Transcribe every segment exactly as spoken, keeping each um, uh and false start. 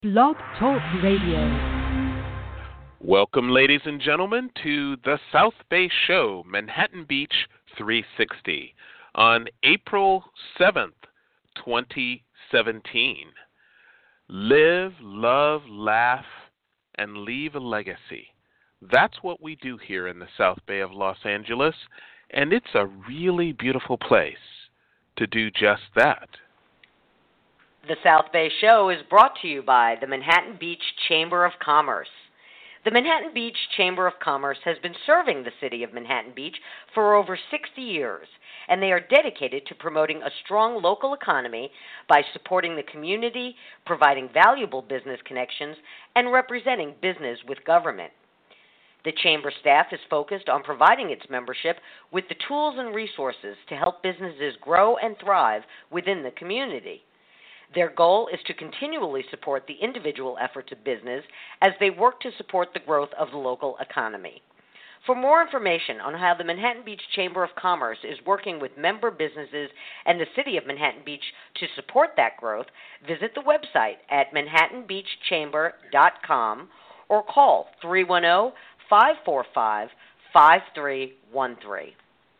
Blog Talk Radio. Welcome, ladies and gentlemen, to the South Bay Show, Manhattan Beach three sixty, on April seventh, twenty seventeen. Live, love, laugh, and leave a legacy. That's what we do here in the South Bay of Los Angeles, and it's a really beautiful place to do just that. The South Bay Show is brought to you by the Manhattan Beach Chamber of Commerce. The Manhattan Beach Chamber of Commerce has been serving the city of Manhattan Beach for over sixty years, and they are dedicated to promoting a strong local economy by supporting the community, providing valuable business connections, and representing business with government. The Chamber staff is focused on providing its membership with the tools and resources to help businesses grow and thrive within the community. Their goal is to continually support the individual efforts of business as they work to support the growth of the local economy. For more information on how the Manhattan Beach Chamber of Commerce is working with member businesses and the city of Manhattan Beach to support that growth, visit the website at manhattan beach chamber dot com or call three one zero, five four five, five three one three.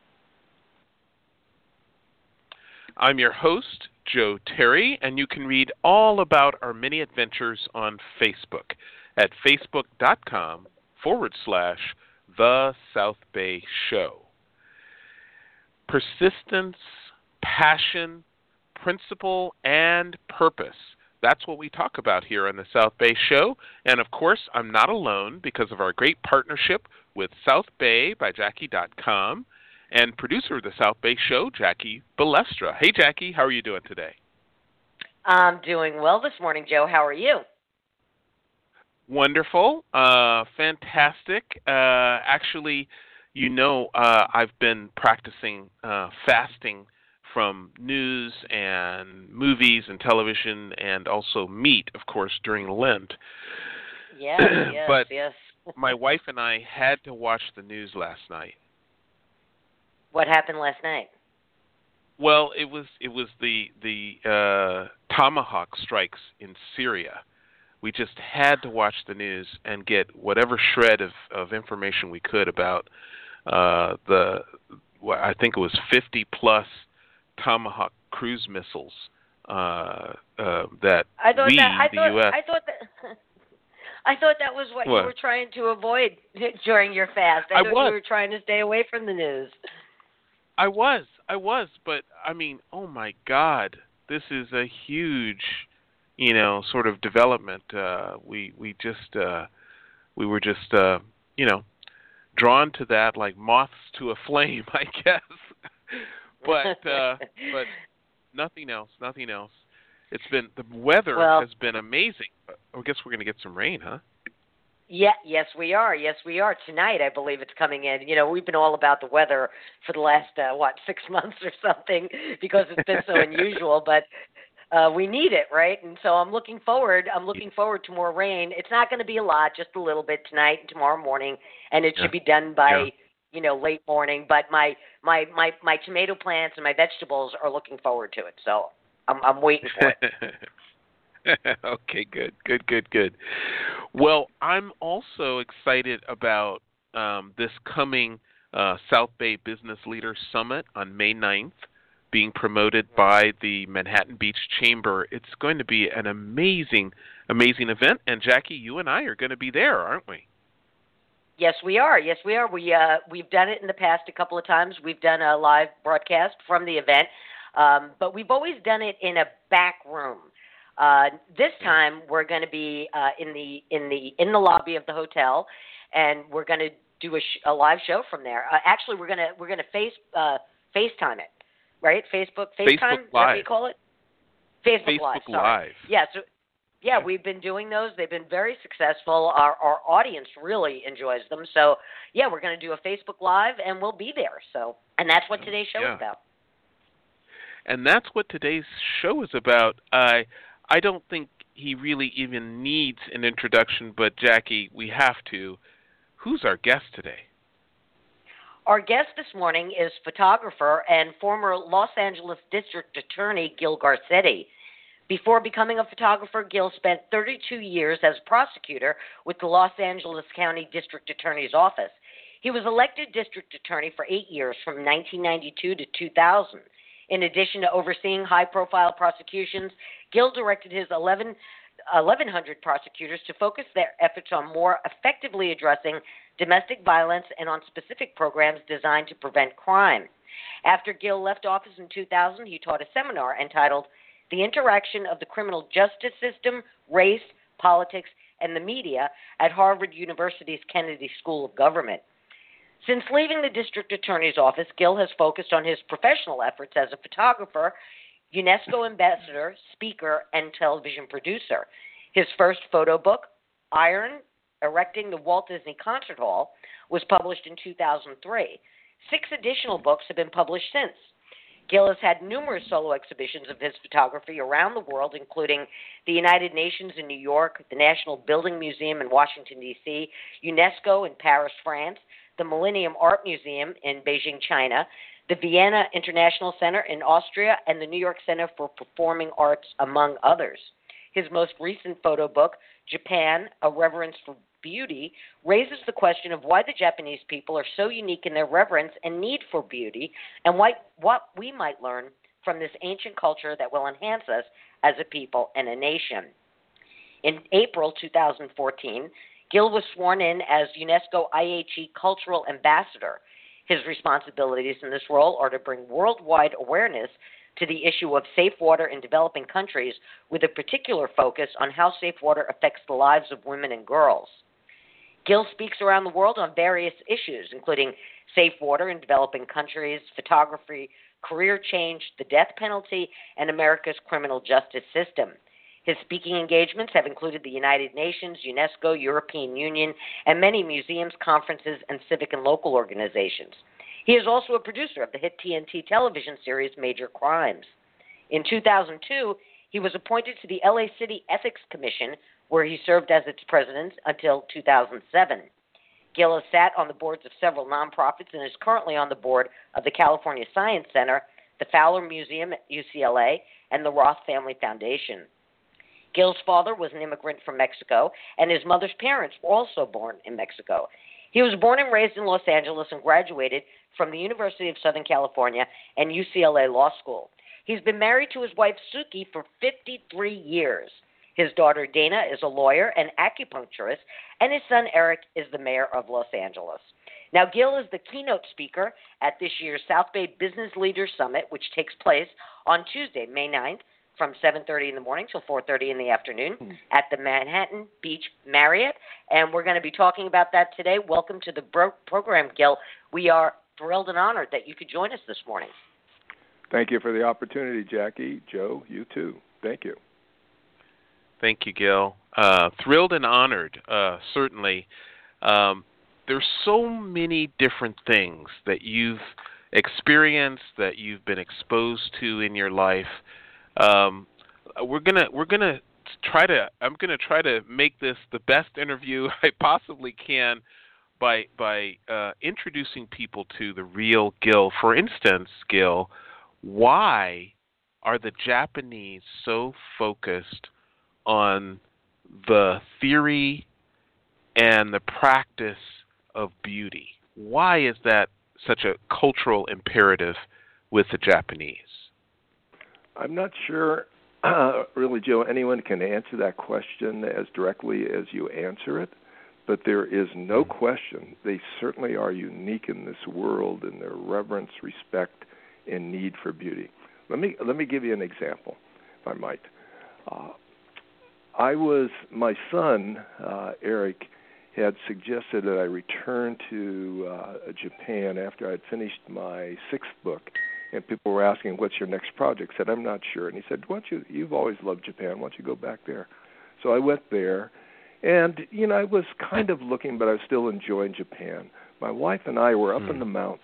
I'm your host, Joe Terry, and you can read all about our many adventures on Facebook at facebook.com forward slash The South Bay Show. Persistence, passion, principle, and purpose. That's what we talk about here on the South Bay Show. And of course, I'm not alone because of our great partnership with South Bay by Jackie dot com. And producer of the South Bay Show, Jackie Balestra. Hey, Jackie, how are you doing today? I'm doing well this morning, Joe. How are you? Wonderful. Uh, fantastic. Uh, actually, you know, uh, I've been practicing uh, fasting from news and movies and television and also meat, of course, during Lent. Yes, yes, but yes. my wife and I had to watch the news last night. What happened last night? Well, it was it was the the uh, Tomahawk strikes in Syria. We just had to watch the news and get whatever shred of, of information we could about uh, the well, I think it was fifty plus Tomahawk cruise missiles uh, uh, that I thought we, that, I the thought, U S I thought that. I thought that was what, what you were trying to avoid during your fast. I, I thought was. you were trying to stay away from the news. I was, I was, but I mean, oh my God, this is a huge, you know, sort of development. Uh, we we just uh, we were just uh, you know drawn to that like moths to a flame, I guess. but uh, but nothing else, nothing else. It's been the weather well, has been amazing. I guess we're going to get some rain, huh? Yeah, yes, we are. Yes, we are. Tonight, I believe it's coming in. You know, we've been all about the weather for the last, uh, what, six months or something because it's been so unusual, but uh, we need it, right? And so I'm looking forward. I'm looking forward to more rain. It's not going to be a lot, just a little bit tonight and tomorrow morning, and it yeah. should be done by, yeah. you know, late morning. But my, my, my, my tomato plants and my vegetables are looking forward to it, so I'm, I'm waiting for it. Okay, good, good, good, good. Well, I'm also excited about um, this coming uh, South Bay Business Leaders Summit on May ninth, being promoted by the Manhattan Beach Chamber. It's going to be an amazing, amazing event. And Jackie, you and I are going to be there, aren't we? Yes, we are. Yes, we are. We uh, we've done it in the past a couple of times. We've done a live broadcast from the event, um, but we've always done it in a back room. Uh, this time we're going to be uh, in the in the in the lobby of the hotel, and we're going to do a, sh- a live show from there. Uh, actually, we're going to we're going to face uh, FaceTime it, right? Facebook FaceTime, Facebook is that what Live. you call it? Facebook, Facebook Live. Sorry. Live. Yeah. So yeah, we've been doing those. They've been very successful. Our our audience really enjoys them. So yeah, we're going to do a Facebook Live, and we'll be there. So and that's what today's show yeah. is about. And that's what today's show is about. I. I don't think he really even needs an introduction, but Jackie, we have to. Who's our guest today? Our guest this morning is photographer and former Los Angeles District Attorney Gil Garcetti. Before becoming a photographer, Gill spent thirty-two years as a prosecutor with the Los Angeles County District Attorney's Office. He was elected district attorney for eight years from nineteen ninety-two to two thousand. In addition to overseeing high-profile prosecutions, Gill directed his eleven, eleven hundred prosecutors to focus their efforts on more effectively addressing domestic violence and on specific programs designed to prevent crime. After Gill left office in two thousand, he taught a seminar entitled The Interaction of the Criminal Justice System, Race, Politics, and the Media at Harvard University's Kennedy School of Government. Since leaving the district attorney's office, Gill has focused on his professional efforts as a photographer, UNESCO ambassador, speaker, and television producer. His first photo book, Iron, Erecting the Walt Disney Concert Hall, was published in two thousand three. Six additional books have been published since. Gill has had numerous solo exhibitions of his photography around the world, including the United Nations in New York, the National Building Museum in Washington, D C, UNESCO in Paris, France, the Millennium Art Museum in Beijing, China, the Vienna International Center in Austria, and the New York Center for Performing Arts, among others. His most recent photo book, Japan, A Reverence for Beauty, raises the question of why the Japanese people are so unique in their reverence and need for beauty, and why, what we might learn from this ancient culture that will enhance us as a people and a nation. In April two thousand fourteen, Gill was sworn in as UNESCO I H E Cultural Ambassador. His responsibilities in this role are to bring worldwide awareness to the issue of safe water in developing countries, with a particular focus on how safe water affects the lives of women and girls. Gill speaks around the world on various issues, including safe water in developing countries, photography, career change, the death penalty, and America's criminal justice system. His speaking engagements have included the United Nations, UNESCO, European Union, and many museums, conferences, and civic and local organizations. He is also a producer of the hit T N T television series Major Crimes. In two thousand two, he was appointed to the L A City Ethics Commission, where he served as its president until two thousand seven. Gill has sat on the boards of several nonprofits and is currently on the board of the California Science Center, the Fowler Museum at U C L A, and the Roth Family Foundation. Gill's father was an immigrant from Mexico, and his mother's parents were also born in Mexico. He was born and raised in Los Angeles and graduated from the University of Southern California and U C L A Law School. He's been married to his wife, Suki, for fifty-three years. His daughter, Dana, is a lawyer and acupuncturist, and his son, Eric, is the mayor of Los Angeles. Now, Gill is the keynote speaker at this year's South Bay Business Leaders Summit, which takes place on Tuesday, May ninth, from seven thirty in the morning till four thirty in the afternoon mm. at the Manhattan Beach Marriott. And we're going to be talking about that today. Welcome to the bro- program, Gill. We are thrilled and honored that you could join us this morning. Thank you for the opportunity, Jackie. Joe, you too. Thank you. Thank you, Gill. Uh, thrilled and honored, uh, certainly. Um, there's so many different things that you've experienced, that you've been exposed to in your life. Um, we're gonna we're gonna try to I'm gonna try to make this the best interview I possibly can by by uh, introducing people to the real Gill. For instance, Gill, why are the Japanese so focused on the theory and the practice of beauty? Why is that such a cultural imperative with the Japanese? I'm not sure, uh, really, Joe, anyone can answer that question as directly as you answer it, but there is no question they certainly are unique in this world in their reverence, respect, and need for beauty. Let me let me give you an example, if I might. Uh, I was, my son, uh, Eric, had suggested that I return to uh, Japan after I had finished my sixth book. And people were asking, what's your next project? I said, I'm not sure. And he said, why don't you, you've always loved Japan, why don't you go back there? So I went there, and, you know, I was kind of looking, but I was still enjoying Japan. My wife and I were up mm. in the mountains,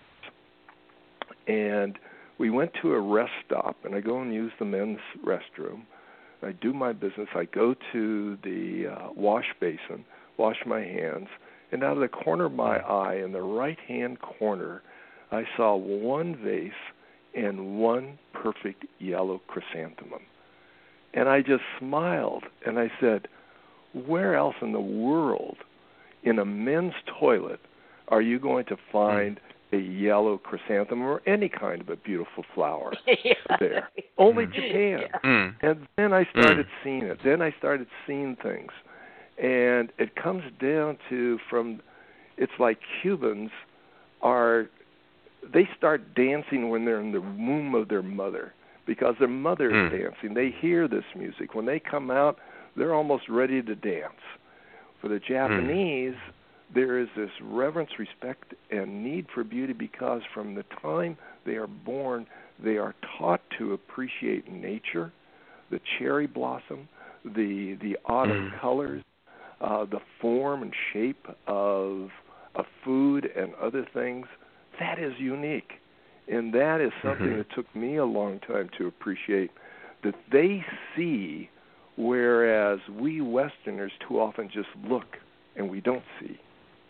and we went to a rest stop, and I go and use the men's restroom. I do my business. I go to the uh, wash basin, wash my hands, and out of the corner of my eye, in the right-hand corner, I saw one vase and one perfect yellow chrysanthemum. And I just smiled, and I said, where else in the world, in a men's toilet, are you going to find a yellow chrysanthemum or any kind of a beautiful flower yeah. there? Only Japan. Yeah. Mm. And then I started Mm. seeing it. Then I started seeing things. And it comes down to from, it's like Cubans are, they start dancing when they're in the womb of their mother because their mother is Mm. dancing. They hear this music. When they come out, they're almost ready to dance. For the Japanese, mm. there is this reverence, respect, and need for beauty because from the time they are born, they are taught to appreciate nature, the cherry blossom, the the autumn mm. colors, uh, the form and shape of of food and other things. That is unique. And that is something mm-hmm. that took me a long time to appreciate, that they see, whereas we Westerners too often just look and we don't see.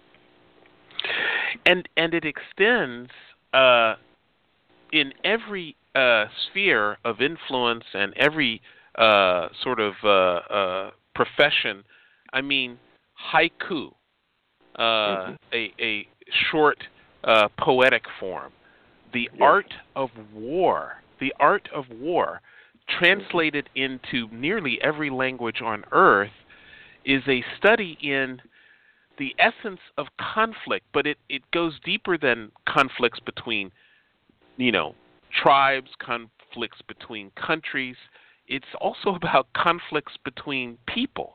And and it extends uh, in every uh, sphere of influence and every uh, sort of uh, uh, profession. I mean, haiku, uh, mm-hmm. a, a short uh, poetic form, the yes. art of war, the art of war, translated into nearly every language on earth, is a study in the essence of conflict, but it, it goes deeper than conflicts between, you know, tribes, conflicts between countries. It's also about conflicts between people.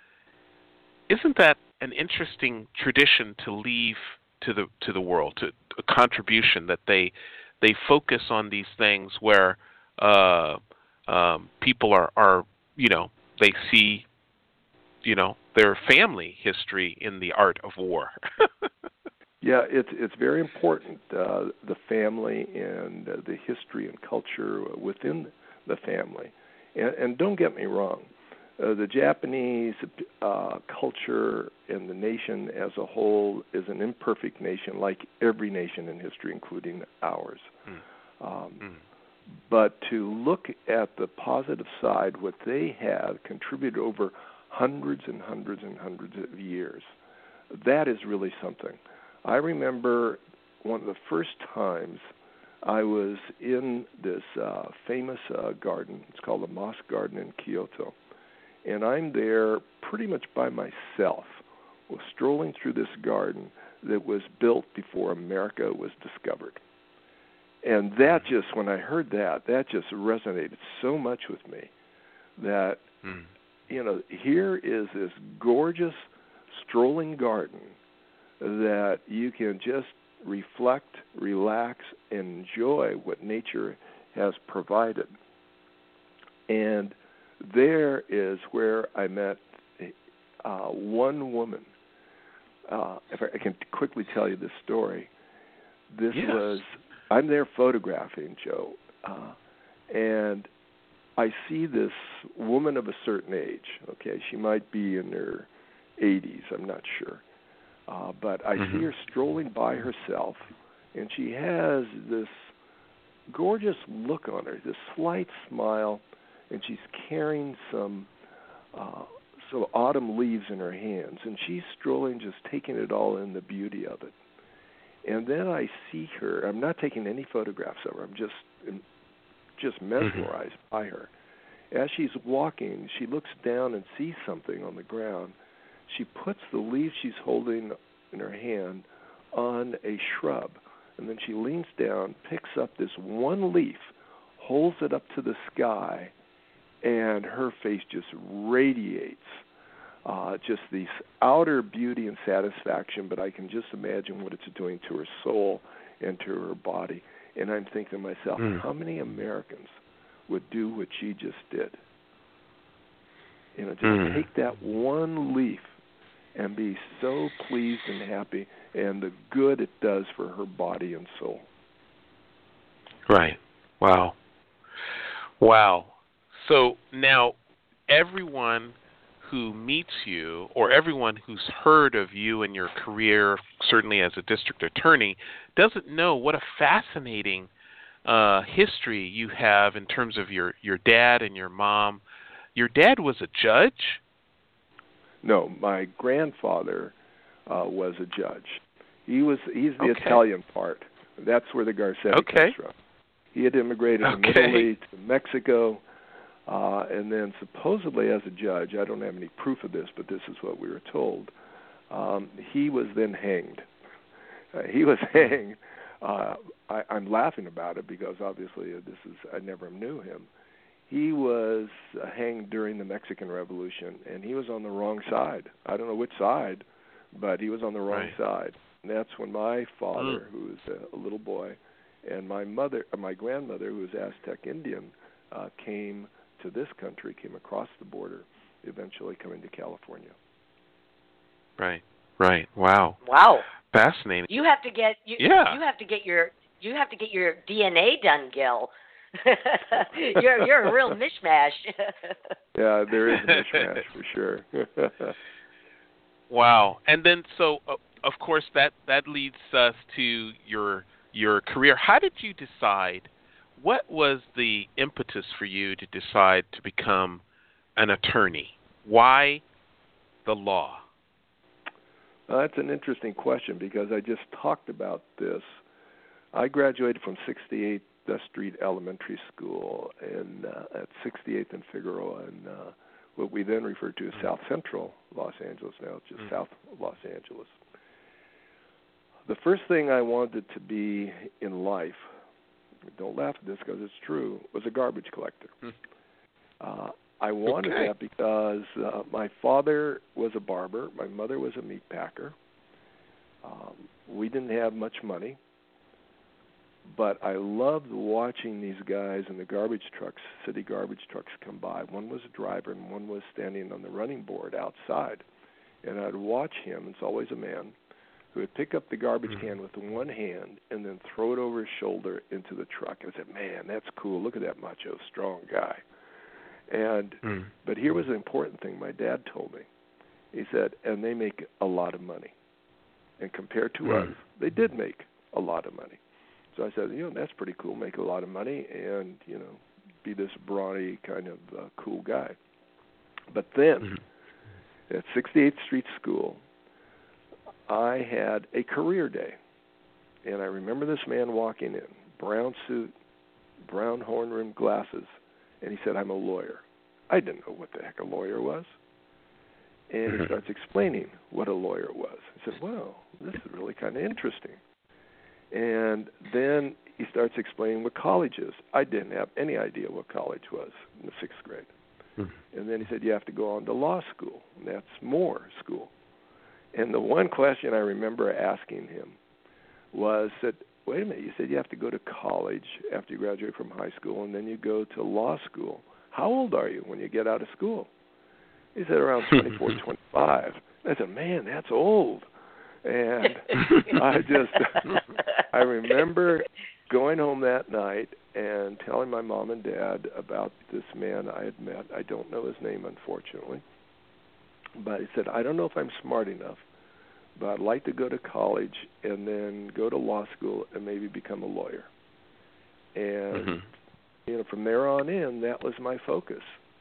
Isn't that an interesting tradition to leave to the to the world, to a contribution that they they focus on these things where uh, um, people are, are, you know, they see, you know, their family history in the art of war. Yeah, it's it's very important, uh, the family and uh, the history and culture within the family. And, and don't get me wrong, uh, the Japanese uh, culture and the nation as a whole is an imperfect nation, like every nation in history, including ours. Mm. Um, mm. But to look at the positive side, what they have contributed over hundreds and hundreds and hundreds of years, that is really something. I remember one of the first times I was in this uh, famous uh, garden. It's called the Moss Garden in Kyoto. And I'm there pretty much by myself, was strolling through this garden that was built before America was discovered. And that just, when I heard that, that just resonated so much with me that, mm. you know, here is this gorgeous strolling garden that you can just reflect, relax, and enjoy what nature has provided. And there is where I met uh, one woman. Uh, if I, I can quickly tell you this story. This yes. was, I'm there photographing, Joe, uh, and I see this woman of a certain age. Okay, she might be in her eighties, I'm not sure. Uh, but I mm-hmm. see her strolling by herself, and she has this gorgeous look on her, this slight smile, and she's carrying some uh, some autumn leaves in her hands, and she's strolling, just taking it all in, the beauty of it. And then I see her. I'm not taking any photographs of her. I'm just just mesmerized mm-hmm. by her. As she's walking, she looks down and sees something on the ground. She puts the leaf she's holding in her hand on a shrub, and then she leans down, picks up this one leaf, holds it up to the sky, and her face just radiates uh, just this outer beauty and satisfaction, but I can just imagine what it's doing to her soul and to her body. And I'm thinking to myself, mm. how many Americans would do what she just did? You know, just mm. take that one leaf and be so pleased and happy, and the good it does for her body and soul. Right. Wow. Wow. So now everyone who meets you, or everyone who's heard of you and your career, certainly as a district attorney, doesn't know what a fascinating uh, history you have in terms of your, your dad and your mom your dad was a judge? No, my grandfather uh, was a judge. He was he's the Okay. Italian part. That's where the Garcetti Okay. comes from. He had immigrated from Okay. Italy to Mexico, uh, and then supposedly as a judge, I don't have any proof of this, but this is what we were told, um, he was then hanged. Uh, he was hanged. Uh, I, I'm laughing about it because obviously this is I never knew him. He was uh, hanged during the Mexican Revolution, and he was on the wrong side. I don't know which side, but he was on the wrong Right. side. And that's when my father, Mm. who was a, a little boy, and my mother, uh, my grandmother, who was Aztec Indian, uh, came to this country, came across the border, eventually coming to California. Right. Right. Wow. Wow. Fascinating. You have to get you, Yeah. you have to get your you have to get your D N A done, Gil. you're you're a real mishmash. Yeah, there is a mishmash for sure. Wow. And then, so uh, of course, that that leads us to your your career. How did you decide? What was the impetus for you to decide to become an attorney? Why the law? Uh, that's an interesting question because I just talked about this. I graduated from sixty-eighth Street Elementary School in uh, at sixty-eighth and Figueroa, and uh, what we then refer to as South Central Los Angeles. Now it's just mm-hmm. South Los Angeles. The first thing I wanted to be in life, don't laugh at this because it's true, was a garbage collector. Mm-hmm. Uh, I wanted okay. that because uh, my father was a barber, my mother was a meat packer. Um, we didn't have much money, but I loved watching these guys in the garbage trucks, city garbage trucks, come by. One was a driver and one was standing on the running board outside. And I'd watch him, it's always a man, who would pick up the garbage mm-hmm. can with one hand and then throw it over his shoulder into the truck. I said, man, that's cool. Look at that macho, strong guy. And mm. But here was the important thing my dad told me. He said, and they make a lot of money. And compared to mm. us, they did make a lot of money. So I said, you know, that's pretty cool, make a lot of money and, you know, be this brawny kind of uh, cool guy. But then mm-hmm. at sixty-eighth Street School, I had a career day. And I remember this man walking in, brown suit, brown horn-rimmed glasses, and he said, I'm a lawyer. I didn't know what the heck a lawyer was. And mm-hmm. he starts explaining what a lawyer was. I said, wow, this is really kind of interesting. And then he starts explaining what college is. I didn't have any idea what college was in the sixth grade. Mm-hmm. And then he said, you have to go on to law school, and that's more school. And the one question I remember asking him was that, wait a minute, you said you have to go to college after you graduate from high school, and then you go to law school. How old are you when you get out of school? He said around twenty-four, twenty-five. I said, man, that's old. And I just, I remember going home that night and telling my mom and dad about this man I had met. I don't know his name, unfortunately. But he said, I don't know if I'm smart enough, but I'd like to go to college and then go to law school and maybe become a lawyer. And, mm-hmm. you know, from there on in, that was my focus.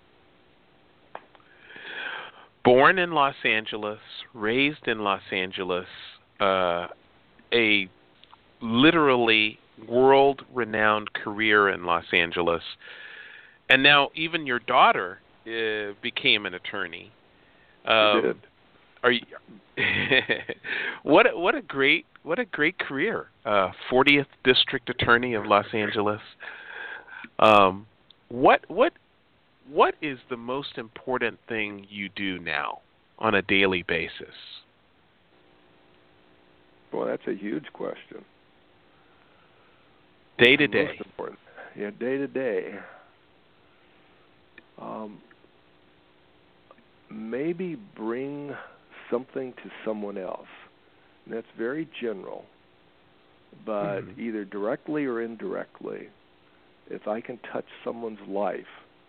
Born in Los Angeles, raised in Los Angeles, uh, a literally world-renowned career in Los Angeles, and now even your daughter uh, became an attorney. Um, she did. Are you? what a, what a great what a great career! Uh, fortieth District Attorney of Los Angeles. Um, what what what is the most important thing you do now on a daily basis? Well, that's a huge question. Day to day. Most important. Yeah, day to day. Um, maybe bring something to someone else. And that's very general, but mm-hmm. either directly or indirectly, if I can touch someone's life,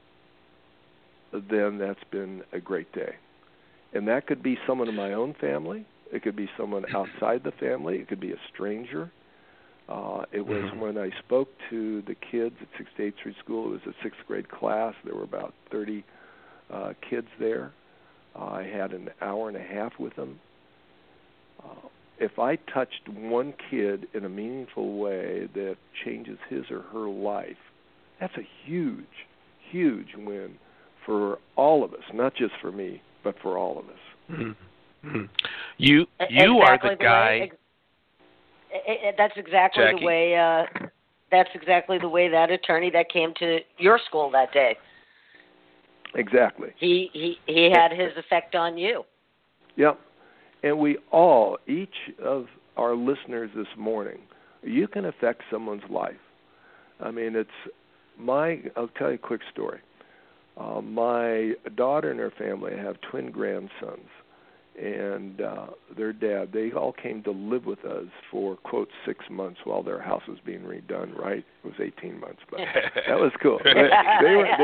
then that's been a great day. And that could be someone in my own family. It could be someone outside the family. It could be a stranger. Uh, it was mm-hmm. when I spoke to the kids at sixty-eighth Street School. It was a sixth grade class. There were about thirty uh, kids there. Uh, I had an hour and a half with them. Uh, if I touched one kid in a meaningful way that changes his or her life, that's a huge, huge win for all of us, not just for me, but for all of us. Mm-hmm. You exactly you are the, the guy. Way, ex- it, it, that's exactly Jackie. the way. Uh, that's exactly the way that attorney that came to your school that day. Exactly. He he he had his effect on you. Yep. And we all, each of our listeners this morning, you can affect someone's life. I mean, it's my. I'll tell you a quick story. Uh, my daughter and her family have twin grandsons, and uh, their dad, they all came to live with us for, quote, six months while their house was being redone, right? It was eighteen months, but that was cool. They, they were,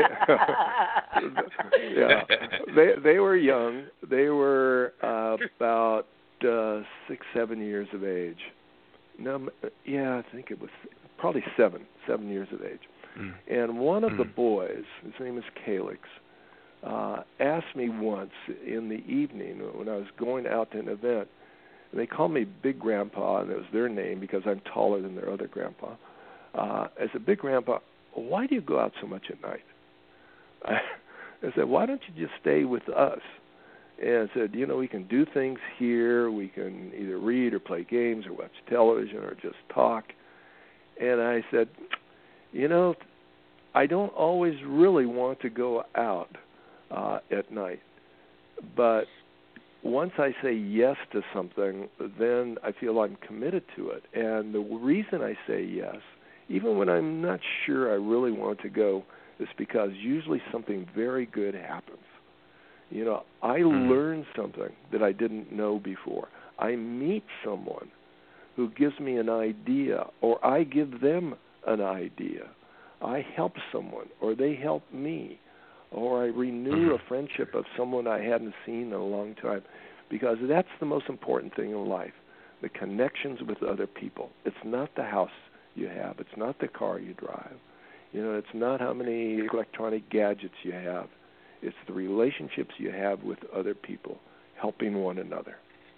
they, yeah, they, they were young. They were uh, about uh, six, seven years of age. No, yeah, I think it was probably seven, seven years of age. Mm. And one of mm. the boys, his name is Calix, uh, asked me once in the evening when I was going out to an event, and they called me Big Grandpa, and it was their name because I'm taller than their other grandpa. Uh, I said, Big Grandpa, why do you go out so much at night? I, I said, why don't you just stay with us? And I said, you know, we can do things here. We can either read or play games or watch television or just talk. And I said, you know, I don't always really want to go out uh, at night. But once I say yes to something, then I feel I'm committed to it. And the reason I say yes, even when I'm not sure I really want to go, is because usually something very good happens. You know, I mm. learn something that I didn't know before. I meet someone who gives me an idea, or I give them an idea. I help someone, or they help me, or I renew mm. a friendship of someone I hadn't seen in a long time, because that's the most important thing in life, the connections with other people. It's not the house you have. It's not the car you drive. You know, it's not how many electronic gadgets you have. It's the relationships you have with other people, helping one another.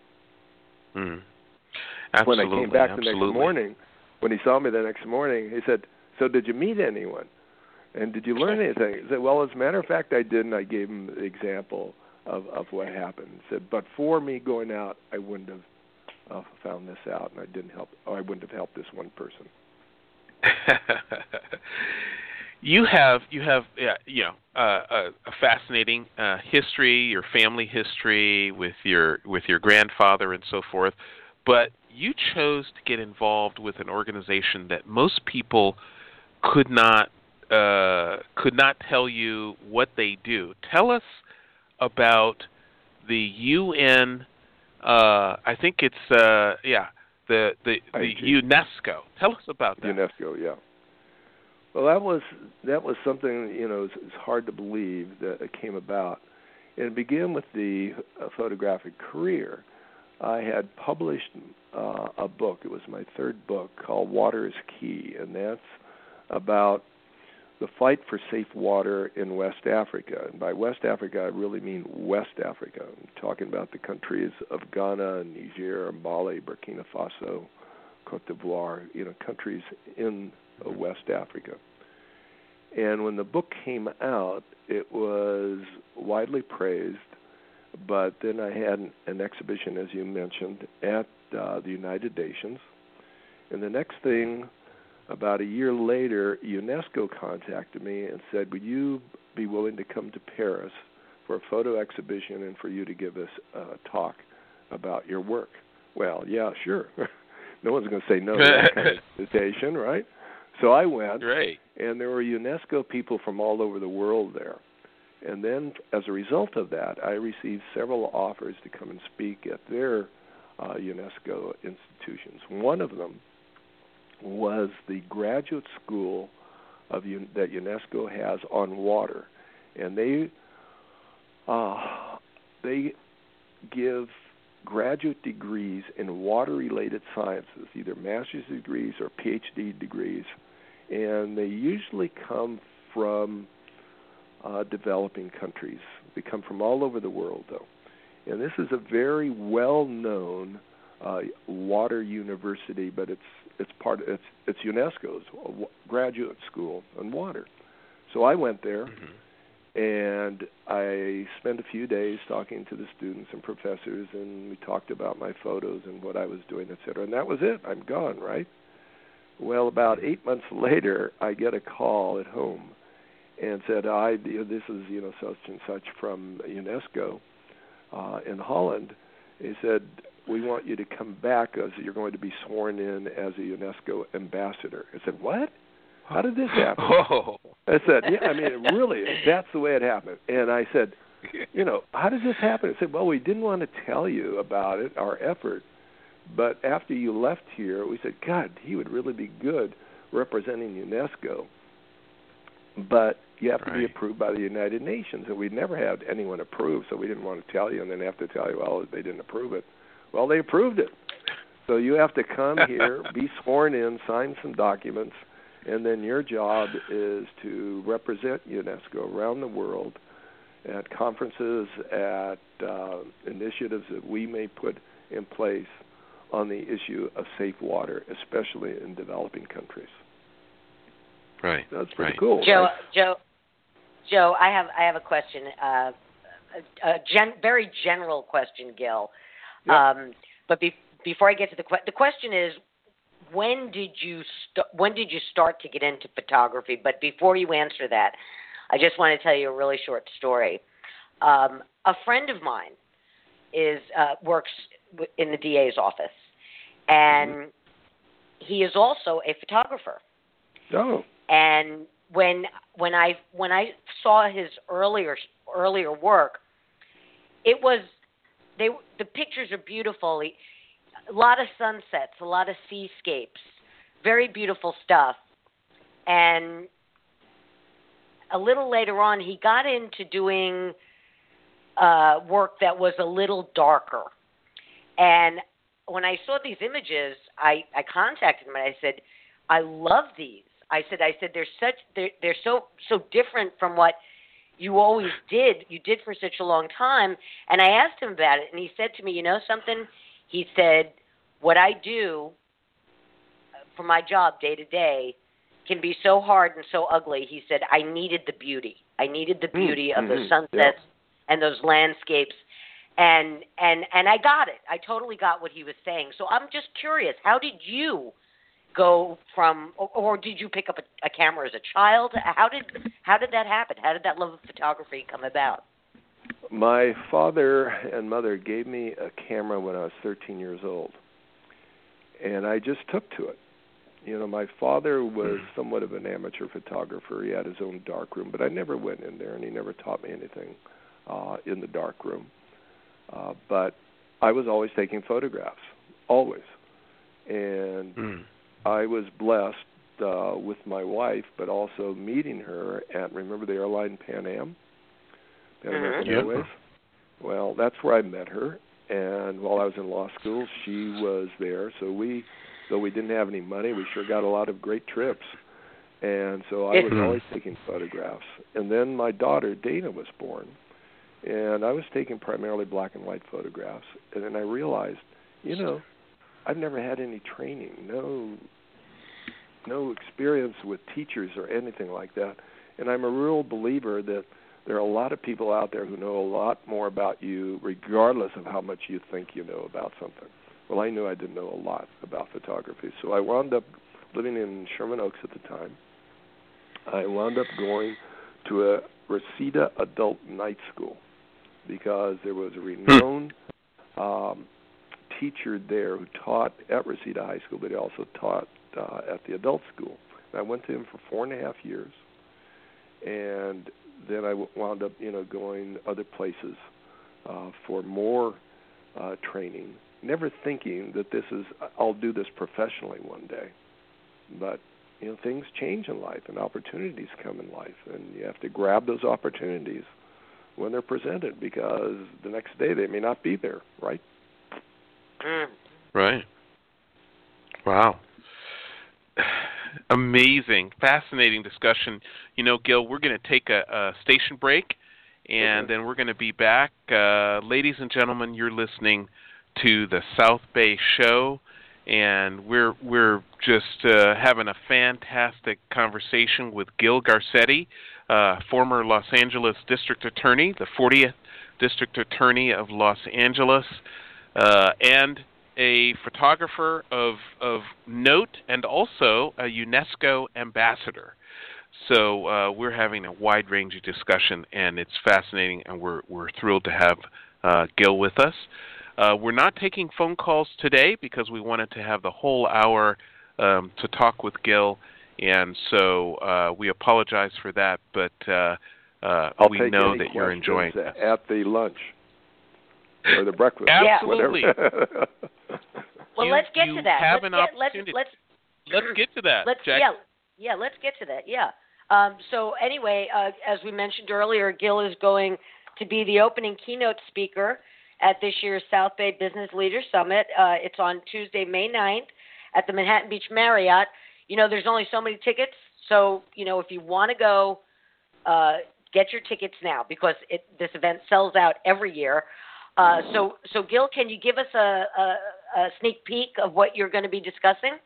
Mm. Absolutely, when I came back absolutely. the next morning, when he saw me the next morning, he said, so did you meet anyone? And did you learn anything? He said, well, as a matter of fact, I did, and I gave him the example of, of what happened. He said, but for me going out, I wouldn't have uh, found this out, and I didn't help, or I wouldn't have helped this one person. You have, you have, yeah, you know, uh, a, a fascinating uh, history, your family history with your with your grandfather and so forth, but you chose to get involved with an organization that most people could not uh, could not tell you what they do. Tell us about the U N. Uh, I think it's uh, yeah, the the, the UNESCO. Tell us about that. UNESCO, yeah. Well, that was that was something, you know, it's, it's hard to believe that it came about. And it began with the uh, photographic career. I had published uh, a book. It was my third book called Water is Key, and that's about the fight for safe water in West Africa. And by West Africa, I really mean West Africa. I'm talking about the countries of Ghana, Niger, Mali, Burkina Faso, Cote d'Ivoire, you know, countries in uh, West Africa. And when the book came out, it was widely praised. But then I had an, an exhibition, as you mentioned, at uh, the United Nations. And the next thing, about a year later, UNESCO contacted me and said, would you be willing to come to Paris for a photo exhibition and for you to give us a talk about your work? Well, yeah, sure. No one's going to say no to that kind of invitation, right? So I went, right. And there were UNESCO people from all over the world there. And then, as a result of that, I received several offers to come and speak at their uh, UNESCO institutions. One of them was the graduate school of that UNESCO has on water, and they uh, they give graduate degrees in water-related sciences, either master's degrees or P H D degrees, and they usually come from uh, developing countries. They come from all over the world, though. And this is a very well-known uh, water university, but it's it's part of, it's it's UNESCO's graduate school on water. So I went there, mm-hmm. and I spent a few days talking to the students and professors, and we talked about my photos and what I was doing, et cetera. And that was it. I'm gone, right? Well, about eight months later, I get a call at home and said, "I you know, this is you know such and such from UNESCO uh, in Holland." He said, "We want you to come back as you're going to be sworn in as a UNESCO ambassador." I said, "What? How did this happen?" Oh. I said, "Yeah, I mean, really, that's the way it happened." And I said, "You know, how did this happen?" I said, "Well, we didn't want to tell you about it, our effort, but after you left here, we said, God, he would really be good representing UNESCO, but you have to right. be approved by the United Nations." And we'd never had anyone approved, so we didn't want to tell you and then have to tell you, well, they didn't approve it. Well, they approved it. So you have to come here, be sworn in, sign some documents, and then your job is to represent UNESCO around the world at conferences, at uh, initiatives that we may put in place on the issue of safe water, especially in developing countries. Right. That's pretty right. cool. Joe, right? Joe, Joe, I have I have a question, uh, a, a gen, very general question, Gil. Yep. Um, but be, before I get to the question, the question is, when did you st- when did you start to get into photography? But before you answer that, I just want to tell you a really short story. Um, a friend of mine is uh, works in the D A's office, and mm-hmm. he is also a photographer. Oh. And when when I when I saw his earlier earlier work, it was they the pictures are beautiful. He, a lot of sunsets, a lot of seascapes, very beautiful stuff. And a little later on, he got into doing uh, work that was a little darker. And when I saw these images, I, I contacted him and I said, "I love these." I said, "I said they're such they're they're so so different from what you always did. You did for such a long time." And I asked him about it, and he said to me, "You know something?" He said, "What I do for my job day to day can be so hard and so ugly." He said, "I needed the beauty. I needed the beauty mm-hmm. of the sunsets yep. and those landscapes." And and and I got it. I totally got what he was saying. So I'm just curious, how did you go from, or, or did you pick up a, a camera as a child? How did how did that happen? How did that love of photography come about? My father and mother gave me a camera when I was thirteen years old, and I just took to it. You know, my father was somewhat of an amateur photographer. He had his own darkroom, but I never went in there, and he never taught me anything uh, in the darkroom. Uh, but I was always taking photographs, always. And mm. I was blessed uh, with my wife, but also meeting her at, remember the airline Pan Am? Pan American mm-hmm. Airways? Well, that's where I met her. And while I was in law school, she was there. So we, though we didn't have any money, we sure got a lot of great trips. And so I was always taking photographs. And then my daughter, Dana, was born. And I was taking primarily black and white photographs. And then I realized, you know, I've never had any training, no no experience with teachers or anything like that. And I'm a real believer that there are a lot of people out there who know a lot more about you regardless of how much you think you know about something. Well, I knew I didn't know a lot about photography. So I wound up living in Sherman Oaks at the time. I wound up going to a Reseda Adult Night School, because there was a renowned um, teacher there who taught at Reseda High School, but he also taught uh, at the adult school. And I went to him for four and a half years, and then I w- wound up, you know, going other places uh, for more uh, training, never thinking that this is, I'll do this professionally one day. But, you know, things change in life, and opportunities come in life, and you have to grab those opportunities when they're presented, because the next day they may not be there, right? Mm. Right. Wow. Amazing, fascinating discussion. You know, Gil, we're going to take a, a station break, and okay. then we're going to be back. Uh, ladies and gentlemen, you're listening to the South Bay Show, and we're we're just uh, having a fantastic conversation with Gil Garcetti, uh, former Los Angeles District Attorney, the fortieth District Attorney of Los Angeles, uh, and a photographer of of note, and also a UNESCO ambassador. So uh, we're having a wide-ranging discussion, and it's fascinating, and we're we're thrilled to have uh, Gil with us. Uh, we're not taking phone calls today because we wanted to have the whole hour um, to talk with Gil, and so uh, we apologize for that, but uh, uh, I'll we take know any that you're enjoying questions at the lunch or the breakfast. Absolutely. Well, You- let's get you to that. have let's an get, opportunity. Let's, let's Let's get to that, let's Jack. yeah yeah let's get to that. Yeah. Um, so anyway, uh, as we mentioned earlier, Gil is going to be the opening keynote speaker at this year's South Bay Business Leaders Summit. Uh, it's on Tuesday, May ninth at the Manhattan Beach Marriott. You know, there's only so many tickets, so you know if you want to go, uh, get your tickets now because it, this event sells out every year. Uh, so, so Gil, can you give us a, a, a sneak peek of what you're going to be discussing?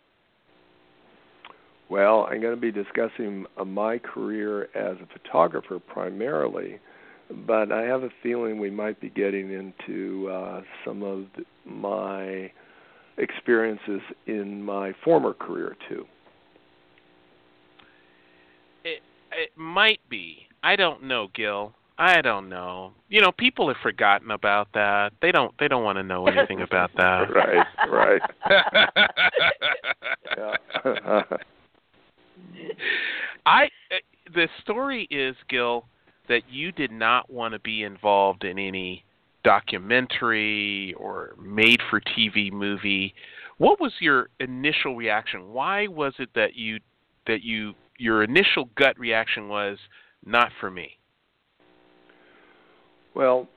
Well, I'm going to be discussing uh, my career as a photographer primarily, but I have a feeling we might be getting into uh, some of the, my experiences in my former career, too. It, it might be. I don't know, Gil. I don't know. You know, people have forgotten about that. They don't. They don't want to know anything about that. Right, right. Yeah. I. The story is, Gil, that you did not want to be involved in any documentary or made-for-T V movie. What was your initial reaction? Why was it that you that you your initial gut reaction was not for me? Well,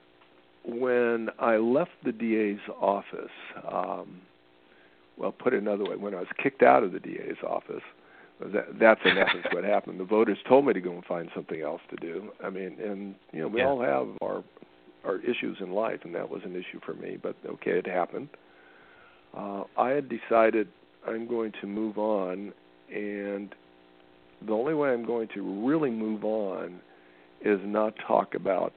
when I left the D A's office, um, well, put it another way, when I was kicked out of the D A's office, that, that's in essence what happened. The voters told me to go and find something else to do. I mean, and you know, we Yeah. all have our our issues in life, and that was an issue for me. But okay, it happened. Uh, I had decided I'm going to move on, and the only way I'm going to really move on is not talk about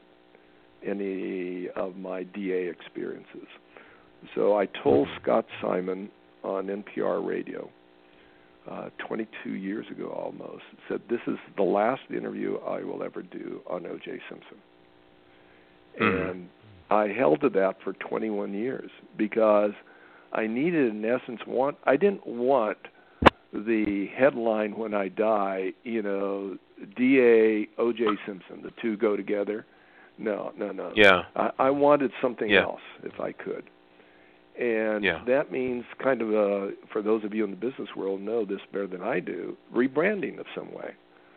any of my D A experiences. So I told Scott Simon on N P R radio uh, twenty-two years ago almost, said this is the last interview I will ever do on O J Simpson. Mm-hmm. And I held to that for twenty-one years because I needed, in essence, want I didn't want the headline when I die, you know, D A, O J Simpson, the two go together. No, no, no. Yeah. I, I wanted something yeah. else if I could. And yeah. that means kind of, a, for those of you in the business world know this better than I do, rebranding of some way.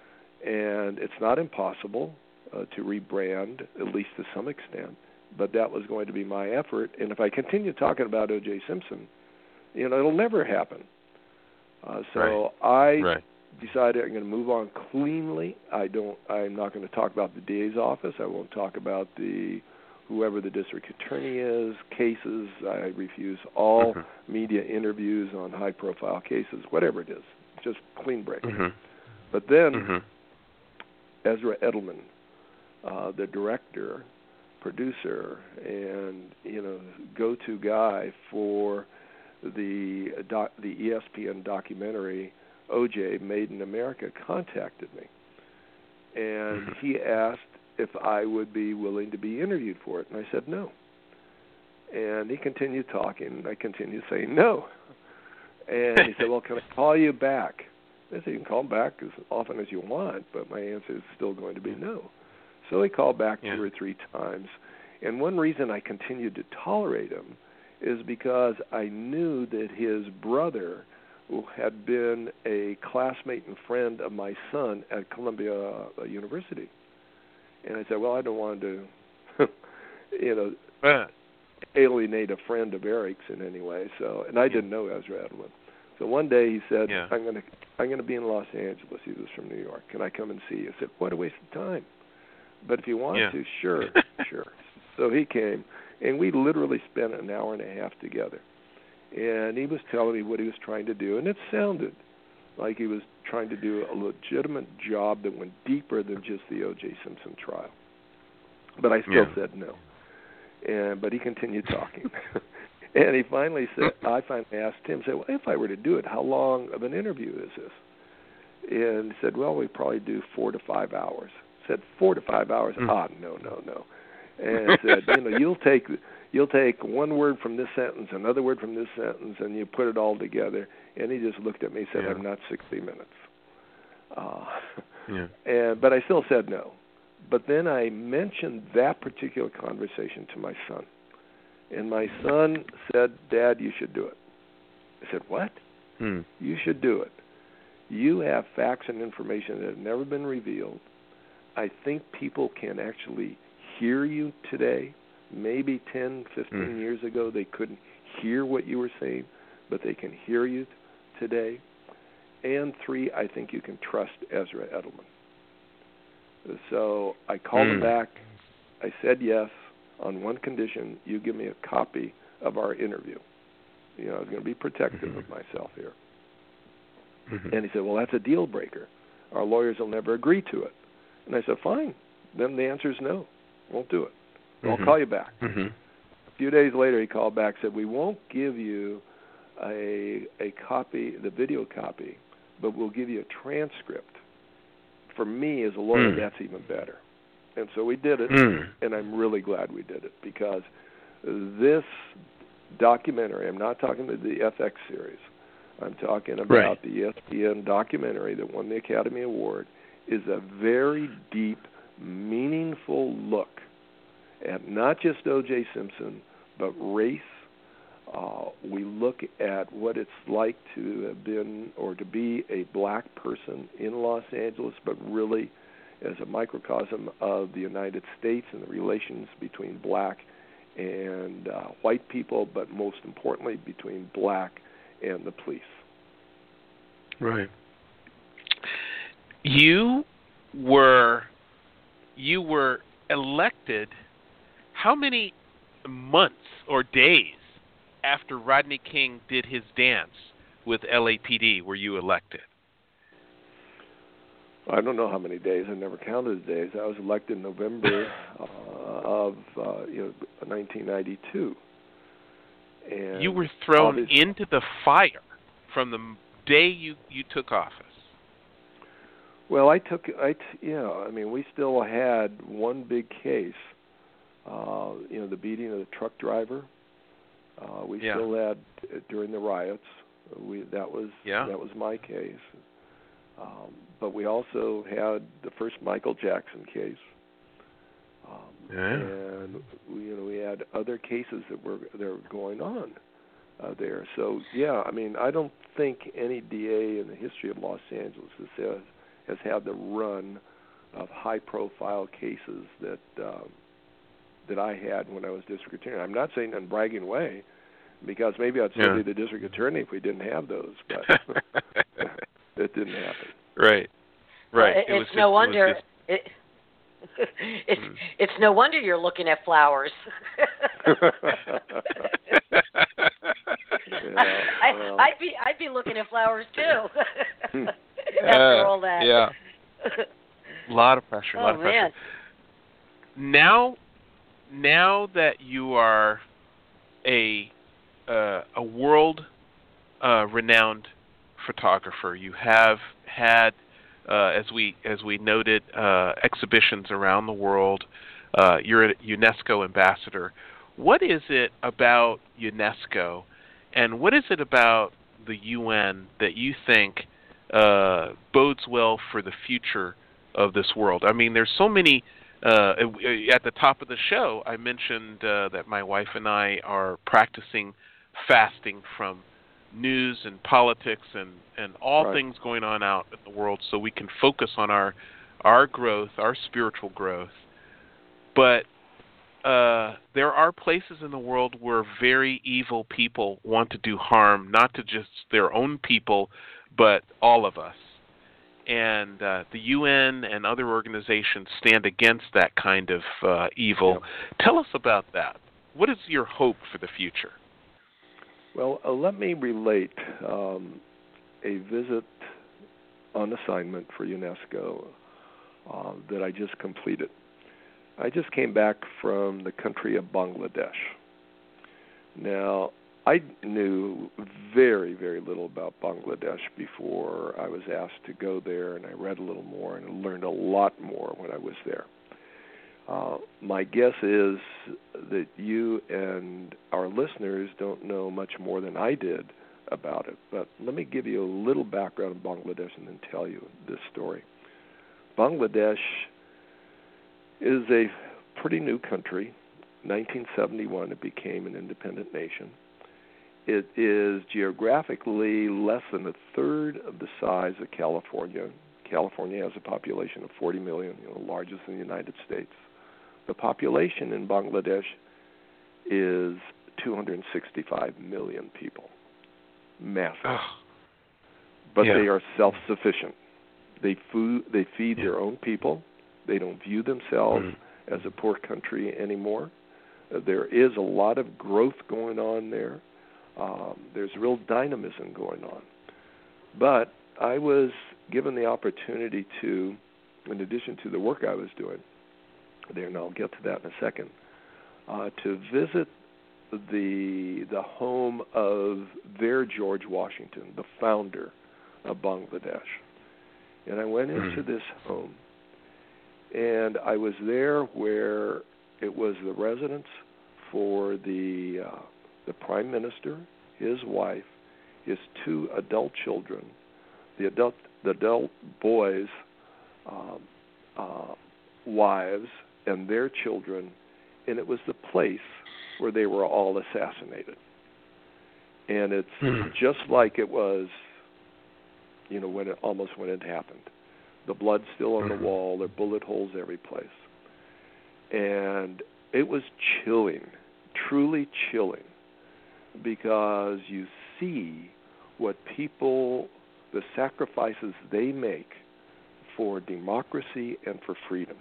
And it's not impossible uh, to rebrand, at least to some extent, but that was going to be my effort. And if I continue talking about O J Simpson, you know, it'll never happen. Uh, so right. I right. decided I'm going to move on cleanly. I don't. I'm not going to talk about the D A's office. I won't talk about the whoever the district attorney is, cases. I refuse all mm-hmm. media interviews on high-profile cases, whatever it is. Just clean break. Mm-hmm. But then mm-hmm. Ezra Edelman, uh, the director, producer, and you know, go-to guy for the doc, the E S P N documentary O J Made in America, contacted me, and mm-hmm. he asked if I would be willing to be interviewed for it, and I said no. And he continued talking, and I continued saying no. And he said, "Well, can I call you back?" I said, "You can call back as often as you want, but my answer is still going to be no." So he called back yeah. two or three times, and one reason I continued to tolerate him is because I knew that his brother, who had been a classmate and friend of my son at Columbia University. And I said, well, I don't want to, you know, uh. alienate a friend of Eric's in any way. So, and I didn't know Ezra Edelman. So one day he said, yeah. I'm going to I'm going to be in Los Angeles. He was from New York. Can I come and see you? I said, what a waste of time. But if you want yeah. to, sure, sure. So he came, and we literally spent an hour and a half together. And he was telling me what he was trying to do, and it sounded like he was trying to do a legitimate job that went deeper than just the O J Simpson trial. But I still yeah. said no. And but he continued talking. And he finally said, I finally asked him, said, well, if I were to do it, how long of an interview is this? And he said, well, we probably do four to five hours. I said, four to five hours? Mm. Ah, no, no, no. And said, you know, you'll take you'll take one word from this sentence, another word from this sentence, and you put it all together. And he just looked at me and said, yeah. I'm not sixty minutes. Uh, yeah. And but I still said no. But then I mentioned that particular conversation to my son. And my son said, Dad, you should do it. I said, what? Hmm. You should do it. You have facts and information that have never been revealed. I think people can actually hear you today. Maybe ten, fifteen hmm. years ago they couldn't hear what you were saying, but they can hear you today. And three, I think you can trust Ezra Edelman. So I called hmm. him back. I said yes. On one condition, you give me a copy of our interview. You know, I was going to be protective mm-hmm. of myself here. Mm-hmm. And he said, well, that's a deal breaker. Our lawyers will never agree to it. And I said, fine. Then the answer is no. Won't do it. Mm-hmm. I'll call you back. Mm-hmm. A few days later, he called back and said, we won't give you a a copy, the video copy, but we'll give you a transcript. For me, as a lawyer, mm. that's even better. And so we did it, mm. and I'm really glad we did it because this documentary, I'm not talking about the F X series, I'm talking about right. the E S P N documentary that won the Academy Award, is a very deep, meaningful look at not just O J Simpson, but race. Uh, we look at what it's like to have been or to be a black person in Los Angeles, but really as a microcosm of the United States and the relations between black and uh, white people, but most importantly between black and the police. Right. You were you were elected how many months or days after Rodney King did his dance with L A P D were you elected? I don't know how many days. I never counted the days. I was elected in November uh, of uh, you know nineteen ninety-two. And you were thrown into the fire from the day you, you took office. Well, I took I t- yeah. I mean, we still had one big case. Uh, you know, the beating of the truck driver. Uh, we yeah. still had uh, during the riots. We that was yeah. that was my case. Um, but we also had the first Michael Jackson case, um, yeah. and we, you know we had other cases that were that were going on uh, there. So yeah, I mean I don't think any D A in the history of Los Angeles has has had the run of high-profile cases that um, that I had when I was district attorney. I'm not saying in a bragging way, because maybe I'd still yeah. be the district attorney if we didn't have those, but it didn't happen. Right, right. Well, it, it it's no just, wonder. It it, it's mm. it's no wonder you're looking at flowers. yeah, I, well. I'd be I'd be looking at flowers too. After uh, all that. Yeah. A lot of pressure. A lot oh of pressure. man. Now, now that you are a uh, a world uh, renowned photographer, you have had, uh, as we as we noted, uh, exhibitions around the world. Uh, you're a UNESCO ambassador. What is it about UNESCO, and what is it about the U N that you think uh, bodes well for the future of this world? I mean, there's so many. Uh, at the top of the show, I mentioned uh, that my wife and I are practicing fasting from news and politics and, and all right. things going on out in the world, so we can focus on our our growth, our spiritual growth. But uh, there are places in the world where very evil people want to do harm, not to just their own people, but all of us. And uh, the U N and other organizations stand against that kind of uh, evil. Yep. Tell us about that. What is your hope for the future? Well, uh, let me relate um, a visit on assignment for UNESCO uh, that I just completed. I just came back from the country of Bangladesh. Now, I knew very, very little about Bangladesh before I was asked to go there, and I read a little more and learned a lot more when I was there. Uh, my guess is that you and our listeners don't know much more than I did about it, but let me give you a little background on Bangladesh and then tell you this story. Bangladesh is a pretty new country. nineteen seventy-one, it became an independent nation. It is geographically less than a third of the size of California. California has a population of forty million, you know, largest in the United States. The population in Bangladesh is two hundred sixty-five million people. Massive. Oh. But Yeah. they are self-sufficient. They, food, they feed Yeah. their own people. They don't view themselves Mm. as a poor country anymore. Uh, there is a lot of growth going on there. Um, there's real dynamism going on. But I was given the opportunity to, in addition to the work I was doing there, and I'll get to that in a second, uh, to visit the the home of their George Washington, the founder of Bangladesh. And I went into Mm. this home, and I was there where it was the residence for the uh, the Prime Minister, his wife, his two adult children, the adult the adult boys' um, uh, wives, and their children, and it was the place where they were all assassinated. And it's Mm. just like it was, you know, when it almost when it happened. The blood's still on the wall. There are bullet holes every place. And it was chilling, truly chilling, because you see what people, the sacrifices they make for democracy and for freedom.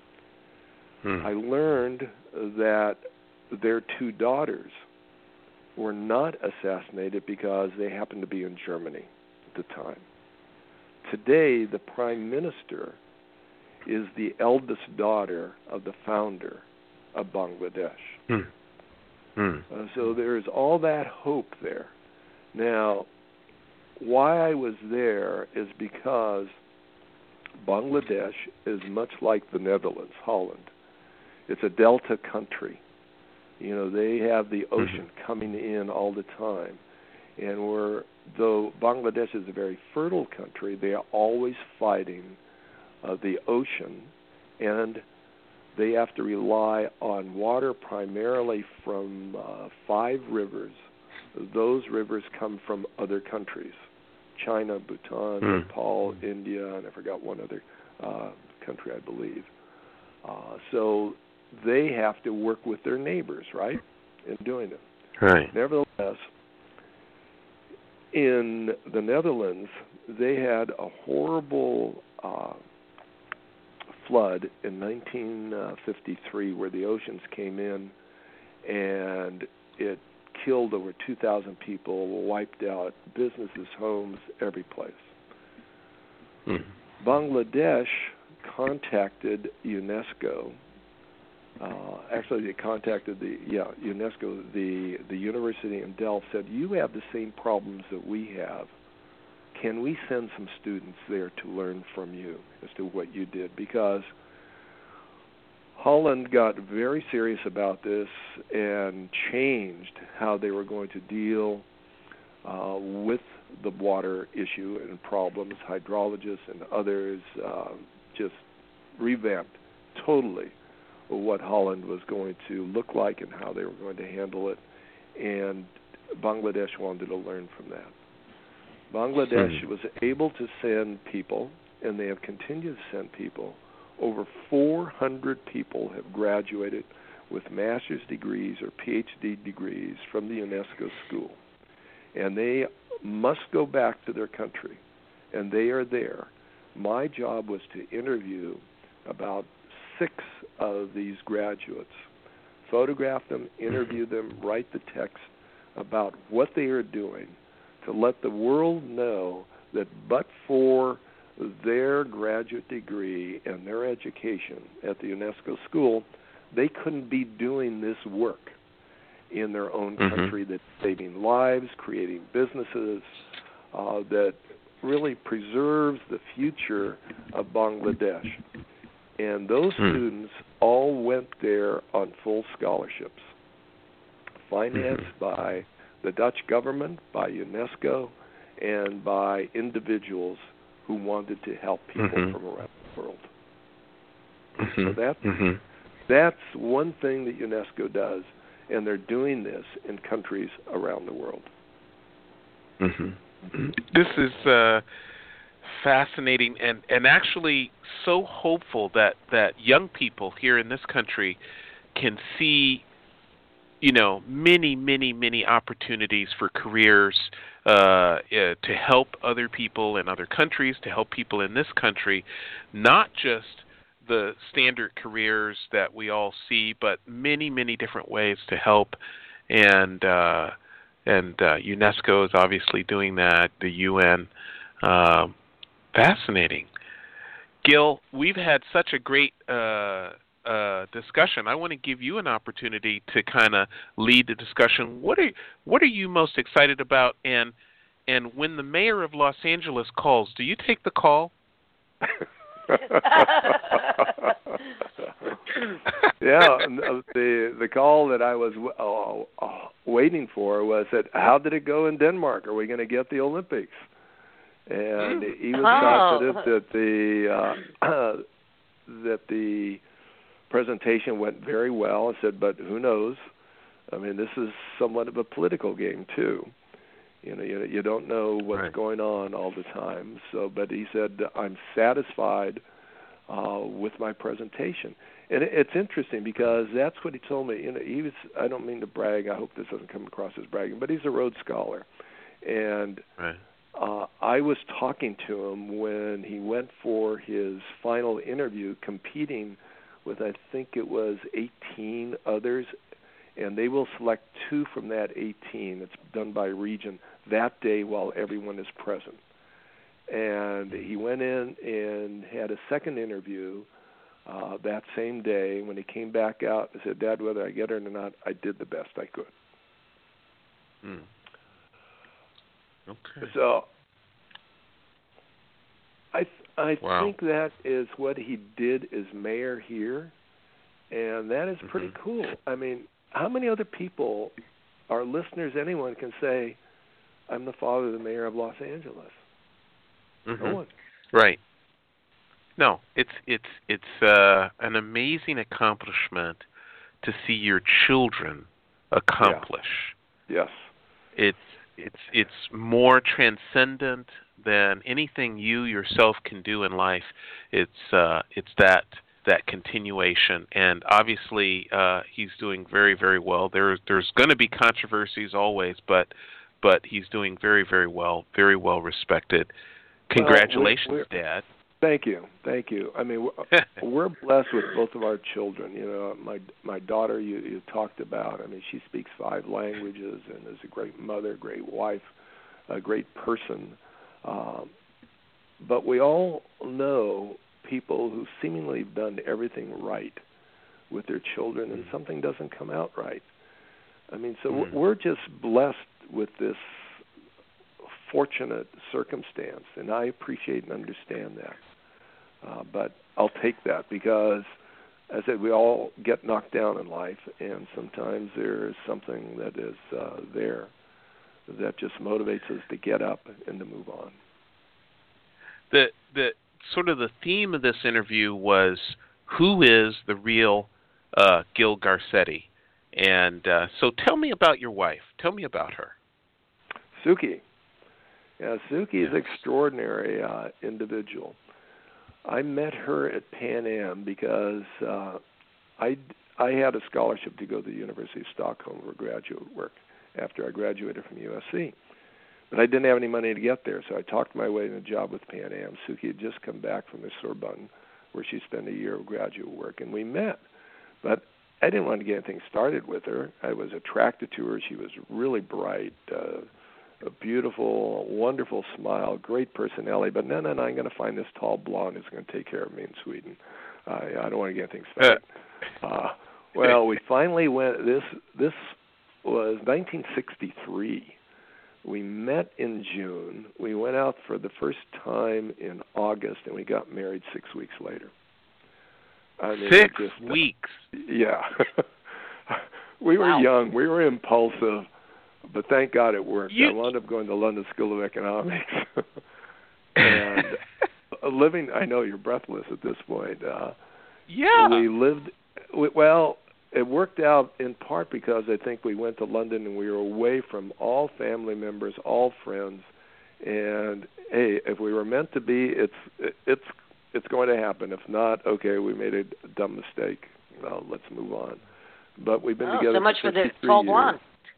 Mm. I learned that their two daughters were not assassinated because they happened to be in Germany at the time. Today, the Prime Minister is the eldest daughter of the founder of Bangladesh. Mm. Mm. Uh, so there's all that hope there. Now, why I was there is because Bangladesh is much like the Netherlands, Holland. It's a delta country. You know, they have the ocean mm-hmm. coming in all the time. And we're, though Bangladesh is a very fertile country, they are always fighting uh, the ocean, and they have to rely on water primarily from uh, five rivers. Those rivers come from other countries: China, Bhutan, mm. Nepal, mm. India, and I forgot one other uh, country, I believe. Uh, so they have to work with their neighbors, right, in doing it. Right. Nevertheless, in the Netherlands, they had a horrible uh, flood in nineteen fifty-three where the oceans came in and it killed over two thousand people, wiped out businesses, homes, every place. Mm. Bangladesh contacted UNESCO. Uh, actually, they contacted the yeah UNESCO. The the university in Delft said, "You have the same problems that we have. Can we send some students there to learn from you as to what you did?" Because Holland got very serious about this and changed how they were going to deal uh, with the water issue and problems. Hydrologists and others uh, just revamped totally what Holland was going to look like and how they were going to handle it. And Bangladesh wanted to learn from that. Bangladesh was able to send people, and they have continued to send people. Over four hundred people have graduated with master's degrees or P H D degrees from the UNESCO school. And they must go back to their country, and they are there. My job was to interview about six of these graduates, photograph them, interview them, write the text about what they are doing to let the world know that but for their graduate degree and their education at the UNESCO school, they couldn't be doing this work in their own country, mm-hmm. that's saving lives, creating businesses, uh, that really preserves the future of Bangladesh. And those mm. students all went there on full scholarships, financed mm-hmm. by the Dutch government, by UNESCO, and by individuals who wanted to help people mm-hmm. from around the world. Mm-hmm. So that's, mm-hmm. that's one thing that UNESCO does, and they're doing this in countries around the world. Mm-hmm. This is uh, fascinating and, and actually so hopeful that, that young people here in this country can see, you know, many, many, many opportunities for careers uh, uh, to help other people in other countries, to help people in this country, not just the standard careers that we all see, but many, many different ways to help. And uh, and uh, UNESCO is obviously doing that, the U N. Uh, fascinating. Gil, we've had such a great uh, uh, discussion. I want to give you an opportunity to kind of lead the discussion. What are what are you most excited about? And and when the mayor of Los Angeles calls, do you take the call? Yeah, the the call that I was uh, uh, waiting for was that, how did it go in Denmark? Are we going to get the Olympics? And he was oh. confident that the uh, that the presentation went very well. I said, but who knows? I mean, this is somewhat of a political game too. You know, you, you don't know what's right. going on all the time. So, but he said, I'm satisfied uh, with my presentation. And it, it's interesting because that's what he told me. You know, he was. I don't mean to brag. I hope this doesn't come across as bragging, but he's a Rhodes Scholar, and right. uh, I was talking to him when he went for his final interview, competing with I think it was eighteen others. And they will select two from that eighteen. It's done by region that day while everyone is present. And he went in and had a second interview uh, that same day. When he came back out, I said, Dad, whether I get it or not, I did the best I could. Hmm. Okay. So I th- I wow. think that is what he did as mayor here, and that is pretty mm-hmm. cool. I mean, how many other people, our listeners, anyone can say, I'm the father of the mayor of Los Angeles? Mm-hmm. No one. Right. No, it's it's it's uh, an amazing accomplishment to see your children accomplish. Yeah. Yes. It's it's it's more transcendent than anything you yourself can do in life. It's uh, it's that. that continuation, and obviously uh, he's doing very, very well. There, there's going to be controversies always, but but he's doing very, very well, very well respected. Congratulations, well, we're, we're, Dad. Thank you, thank you. I mean, we're, we're blessed with both of our children. You know, my my daughter you, you talked about. I mean, she speaks five languages and is a great mother, great wife, a great person. Um, but we all know people who seemingly have done everything right with their children, and something doesn't come out right. I mean, so mm. we're just blessed with this fortunate circumstance, and I appreciate and understand that. Uh, but I'll take that because, as I said, we all get knocked down in life, and sometimes there is something that is uh, there that just motivates us to get up and to move on. The the sort of the theme of this interview was, who is the real uh, Gil Garcetti? And uh, so tell me about your wife. Tell me about her. Suki. Yeah, Suki is an extraordinary uh, individual. I met her at Pan Am because uh, I I had a scholarship to go to the University of Stockholm for graduate work after I graduated from U S C. But I didn't have any money to get there, so I talked my way into a job with Pan Am. Suki had just come back from the Sorbonne, where she spent a year of graduate work, and we met. But I didn't want to get anything started with her. I was attracted to her. She was really bright, uh, a beautiful, wonderful smile, great personality. But no, no, no, I'm going to find this tall blonde who's going to take care of me in Sweden. I, I don't want to get anything started. Uh, well, we finally went. This this was nineteen sixty-three. We met in June. We went out for the first time in August, and we got married six weeks later. I mean, six just, weeks? Yeah. We were wow. young. We were impulsive, but thank God it worked. You... I wound up going to London School of Economics. and living, I know you're breathless at this point. Uh, yeah. We lived, we, well, it worked out in part because I think we went to London and we were away from all family members, all friends, and hey, if we were meant to be, it's it's it's going to happen. If not, okay, we made a dumb mistake. Well, let's move on. But we've been oh, together so much for for the fifty-three tall years. blonde.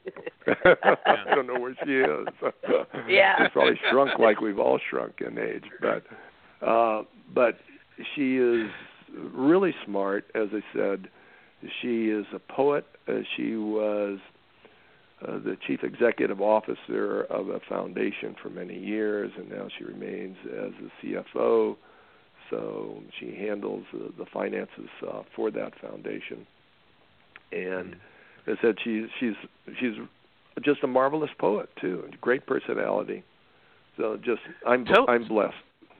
I don't know where she is. Yeah. She's probably shrunk like we've all shrunk in age, but uh, but she is really smart, as I said. She is a poet. Uh, she was uh, the chief executive officer of a foundation for many years, and now she remains as the C F O. So she handles uh, the finances uh, for that foundation. And mm-hmm. as I said, she, she's she's just a marvelous poet too, and great personality. So just I'm Tell- I'm blessed,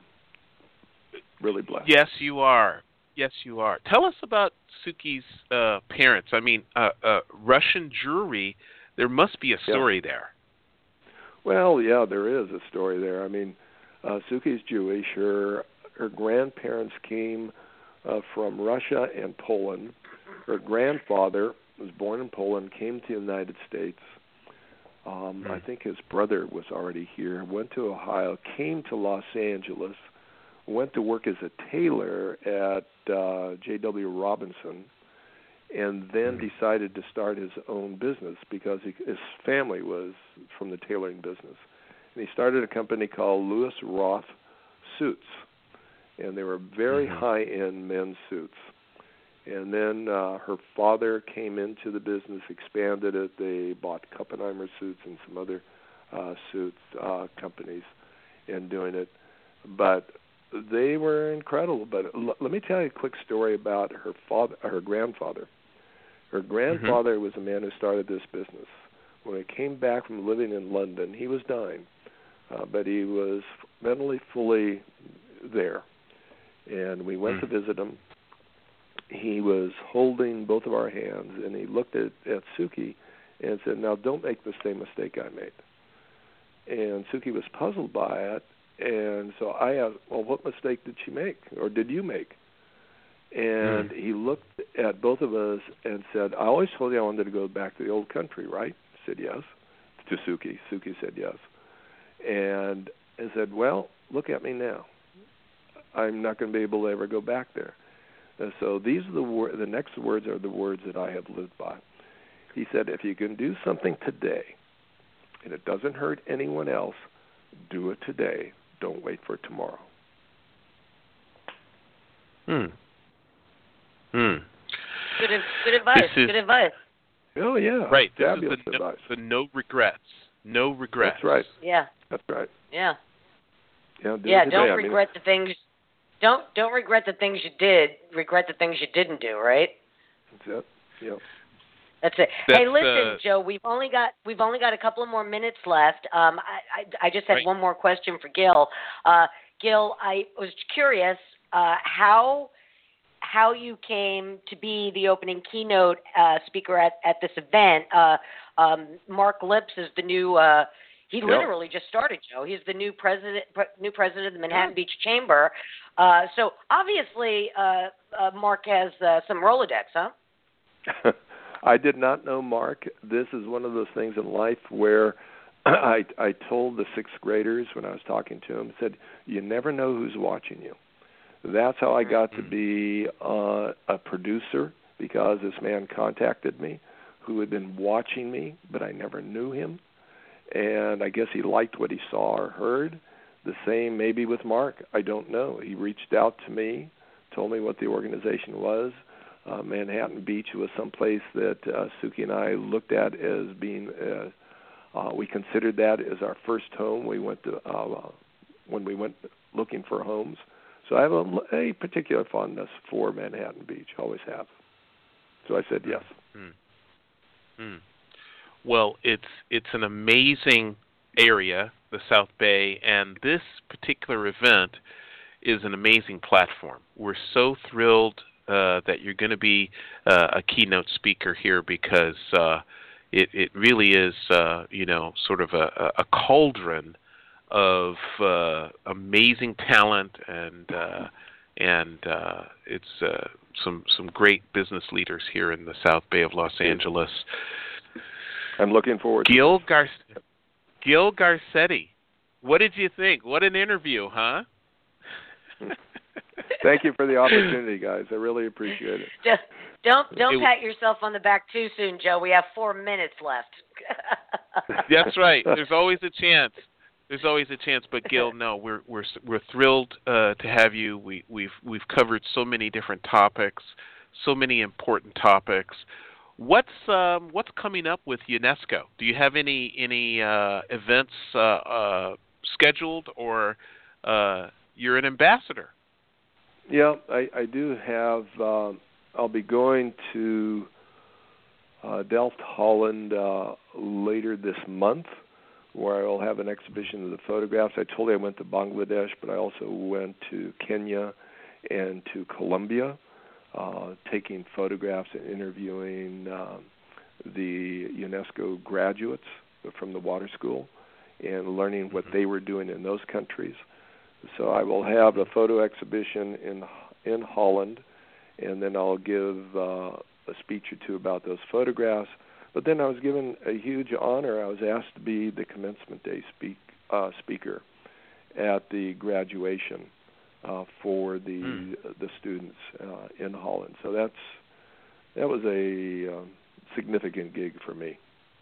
really blessed. Yes, you are. Yes, you are. Tell us about Suki's uh, parents. I mean, uh, uh, Russian Jewry. There must be a story yeah. there. Well, yeah, there is a story there. I mean, uh, Suki's Jewish. Her her grandparents came uh, from Russia and Poland. Her grandfather was born in Poland, came to the United States. Um, mm. I think his brother was already here. Went to Ohio, came to Los Angeles. Went to work as a tailor at uh, J W Robinson, and then mm-hmm. decided to start his own business because he, his family was from the tailoring business. And he started a company called Lewis Roth Suits, and they were very mm-hmm. high-end men's suits. And then uh, her father came into the business, expanded it. They bought Kuppenheimer Suits and some other uh, suits uh, companies in doing it. But they were incredible, but l- let me tell you a quick story about her father, her grandfather. Her grandfather mm-hmm. was a man who started this business. When he came back from living in London, he was dying, uh, but he was mentally fully there. And we went mm-hmm. to visit him. He was holding both of our hands, and he looked at, at Suki and said, "Now, don't make the same mistake I made." And Suki was puzzled by it. And so I asked, well, what mistake did she make, or did you make? And mm. he looked at both of us and said, I always told you I wanted to go back to the old country, right? I said, yes. To Suki. Suki said, yes. And I said, well, look at me now. I'm not going to be able to ever go back there. And so these are the wor- the next words are the words that I have lived by. He said, if you can do something today and it doesn't hurt anyone else, do it today. Don't wait for tomorrow. Hmm. Hmm. Good, good advice. Is, good advice. Oh yeah. Right. This Fabulous is the advice. no, the no regrets. No regrets. That's right. Yeah. That's right. Yeah. Yeah. Do yeah. it Don't today. regret I mean, the things. Don't don't regret the things you did. Regret the things you didn't do. Right. That's it. Yeah. That's it. That's, hey, listen, uh, Joe. We've only got we've only got a couple of more minutes left. Um, I, I I just had right. one more question for Gil. Uh, Gil, I was curious uh, how how you came to be the opening keynote uh, speaker at, at this event. Uh, um, Mark Lips is the new. Uh, he yep. literally just started, Joe. He's the new president pre- new president of the Manhattan yeah. Beach Chamber. Uh, so obviously, uh, uh, Mark has uh, some Rolodex, huh? I did not know Mark. This is one of those things in life where I I told the sixth graders when I was talking to them, said, you never know who's watching you. That's how I got mm-hmm. to be uh, a producer because this man contacted me who had been watching me, but I never knew him. And I guess he liked what he saw or heard. The same maybe with Mark. I don't know. He reached out to me, told me what the organization was. Uh, Manhattan Beach was someplace that uh, Suki and I looked at as being, uh, uh, we considered that as our first home. We went to uh, when we went looking for homes. So I have a, a particular fondness for Manhattan Beach, always have. So I said yes. Mm. Mm. Well, it's it's an amazing area, the South Bay, and this particular event is an amazing platform. We're so thrilled uh, that you're going to be uh, a keynote speaker here because uh, it, it really is, uh, you know, sort of a, a cauldron of uh, amazing talent, and uh, and uh, it's uh, some some great business leaders here in the South Bay of Los Angeles. I'm looking forward to Gil Gar- Gil Garcetti, what did you think? What an interview, huh? Thank you for the opportunity, guys. I really appreciate it. Just don't don't It, pat yourself on the back too soon, Joe. We have four minutes left. That's right. There's always a chance. There's always a chance, but Gil, no, we're we're we're thrilled uh, to have you. We we've we've covered so many different topics, so many important topics. What's um, what's coming up with UNESCO? Do you have any any uh, events uh, uh, scheduled, or uh, you're an ambassador? Yeah, I, I do have. Um, I'll be going to uh, Delft, Holland uh, later this month, where I will have an exhibition of the photographs. I told you I went to Bangladesh, but I also went to Kenya and to Colombia, uh, taking photographs and interviewing uh, the UNESCO graduates from the water school and learning what they were doing in those countries. So I will have a photo exhibition in in Holland, and then I'll give uh, a speech or two about those photographs. But then I was given a huge honor. I was asked to be the commencement day speak, uh, speaker at the graduation uh, for the mm. the students uh, in Holland. So that's that was a um, significant gig for me.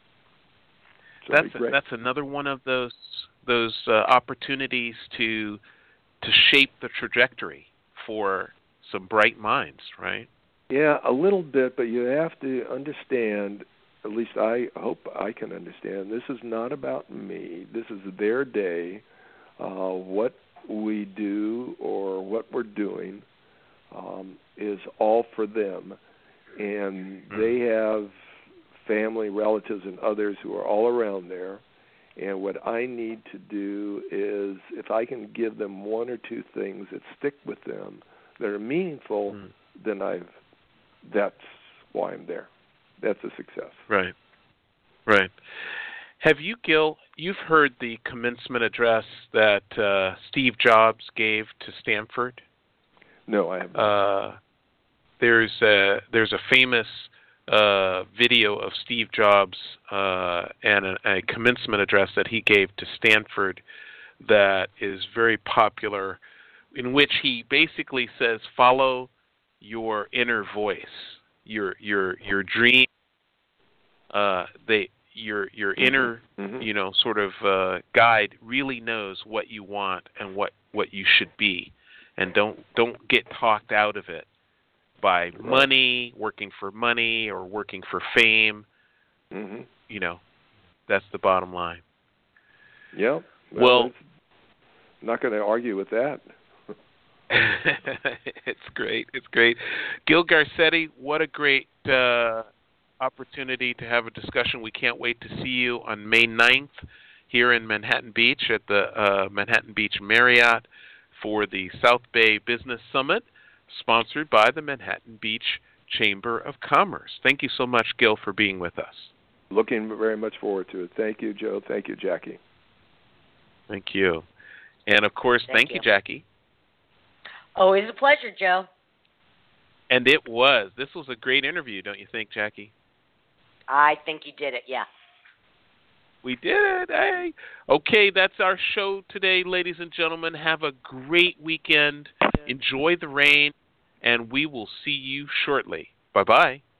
So that's a, that's another one of those those uh, opportunities to to shape the trajectory for some bright minds, right? Yeah, a little bit, but you have to understand. At least I hope I can understand. This is not about me. This is their day. Uh, what we do or what we're doing um, is all for them, and they have family, relatives, and others who are all around there. And what I need to do is, if I can give them one or two things that stick with them, that are meaningful, mm. then I've. That's why I'm there. That's a success. Right. Right. Have you, Gil, you've heard the commencement address that uh, Steve Jobs gave to Stanford? No, I haven't. Uh, there's a, there's a famous uh, video of Steve Jobs uh, and a, a commencement address that he gave to Stanford that is very popular, in which he basically says, follow your inner voice, your your your dream. Uh, they your your mm-hmm. inner mm-hmm. you know sort of uh, guide really knows what you want and what, what you should be, and don't don't get talked out of it by right. money, working for money or working for fame. Mm-hmm. You know, that's the bottom line. Yeah. Well, well I'm not going to argue with that. It's great. It's great. Gil Garcetti, what a great uh, opportunity to have a discussion. We can't wait to see you on May ninth here in Manhattan Beach at the uh, Manhattan Beach Marriott for the South Bay Business Summit, sponsored by the Manhattan Beach Chamber of Commerce. Thank you so much, Gil, for being with us. Looking very much forward to it. Thank you, Joe. Thank you, Jackie. Thank you. And, of course, thank, thank you. you, Jackie. Always a pleasure, Joe. And it was. This was a great interview, don't you think, Jackie? I think you did it, yeah. We did it. Hey. Okay, that's our show today, ladies and gentlemen. Have a great weekend. Enjoy the rain, and we will see you shortly. Bye-bye.